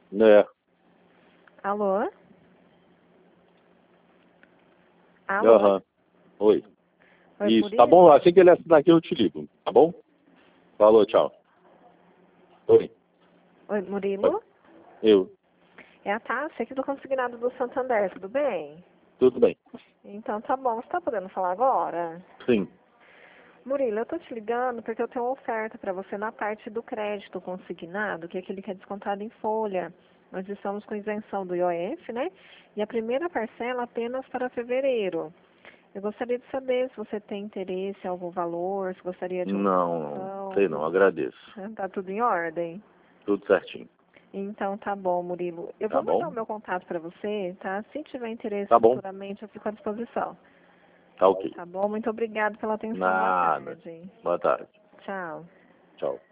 É. Alô? Alô? Aham. Oi. Oi, Isso, tá Murilo? bom? Assim que ele assinar aqui eu te ligo, tá bom? Falou, tchau. Oi. Oi, Murilo? Eu. É a Tássia aqui do Consignado do Santander, tudo bem? Tudo bem. Então tá bom, você tá podendo falar agora? Sim. Murilo, eu tô te ligando porque eu tenho uma oferta para você na parte do crédito consignado, que é aquele que é descontado em folha. Nós estamos com isenção do IOF, né? E a primeira parcela apenas para fevereiro. Eu gostaria de saber se você tem interesse em algum valor, se gostaria de uma Não promoção. sei não, agradeço. Tá tudo em ordem? Tudo certinho. Então tá bom, Murilo. Eu Tá vou mandar o bom? meu contato para você, tá? Se tiver interesse Tá bom. futuramente, eu fico à disposição. Tá ok. Tá bom? Muito obrigado pela atenção. Boa Nada. tarde. Boa tarde. Tchau. Tchau.